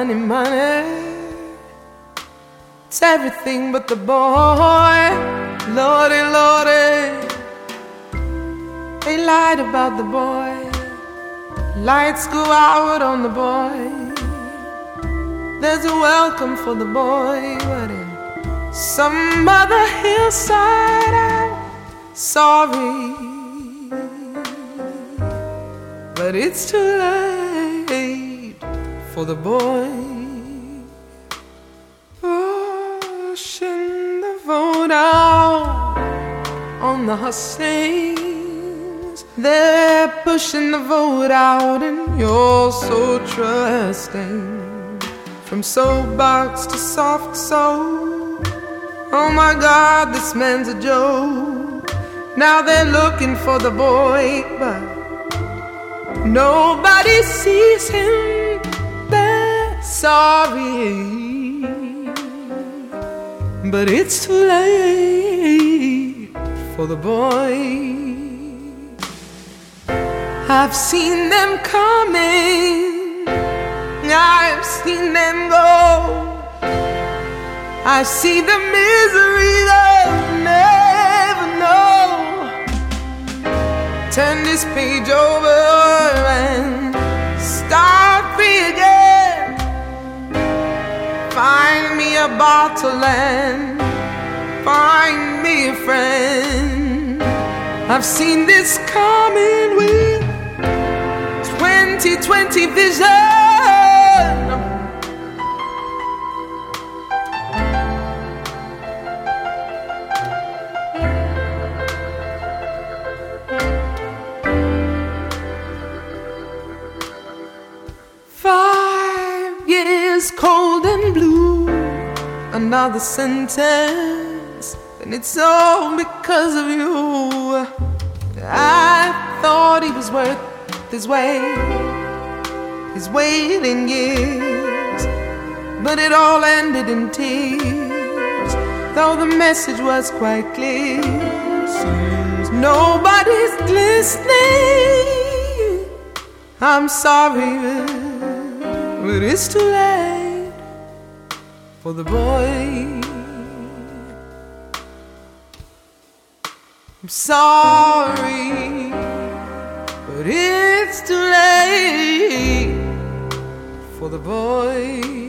money, money. It's everything but the boy. Lordy, Lordy, they lied about the boy. Lights go out on the boy. There's a welcome for the boy, but in some other hillside, I'm sorry, but it's too late for the boy. Pushing the vote out on the hustings. They're pushing the vote out and you're so trusting. From soapbox to soft soul. Oh my God, this man's a joke. Now they're looking for the boy, but nobody sees him. They're sorry, but it's too late for the boy. I've seen them coming, I've seen them go. I see the misery they'll never know. Turn this page over and start free again. Find me a bottle and find me a friend. I've seen this coming with 20/20 vision. 5 years cold and blue, another sentence, and it's all because of you. I thought he was worth his waiting years, but it all ended in tears, though the message was quite clear. Seems nobody's listening. I'm sorry, but it's too late for the boy. I'm sorry, but it's too late for the boy.